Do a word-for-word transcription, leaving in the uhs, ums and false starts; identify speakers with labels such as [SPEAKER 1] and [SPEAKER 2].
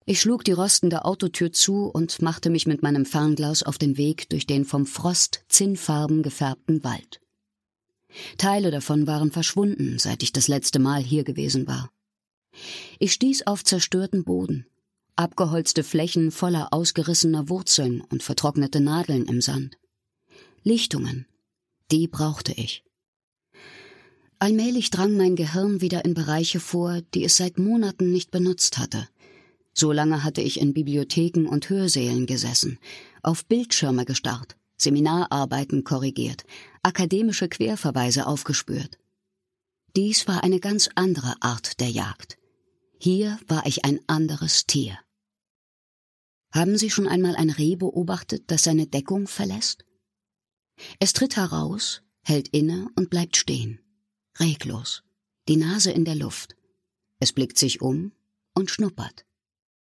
[SPEAKER 1] Ich schlug die rostende Autotür zu und machte mich mit meinem Fernglas auf den Weg durch den vom Frost zinnfarben gefärbten Wald. Teile davon waren verschwunden, seit ich das letzte Mal hier gewesen war. Ich stieß auf zerstörten Boden, abgeholzte Flächen voller ausgerissener Wurzeln und vertrocknete Nadeln im Sand. Lichtungen, die brauchte ich. Allmählich drang mein Gehirn wieder in Bereiche vor, die es seit Monaten nicht benutzt hatte. So lange hatte ich in Bibliotheken und Hörsälen gesessen, auf Bildschirme gestarrt, Seminararbeiten korrigiert, akademische Querverweise aufgespürt. Dies war eine ganz andere Art der Jagd. Hier war ich ein anderes Tier. Haben Sie schon einmal ein Reh beobachtet, das seine Deckung verlässt? Es tritt heraus, hält inne und bleibt stehen, reglos, die Nase in der Luft. Es blickt sich um und schnuppert.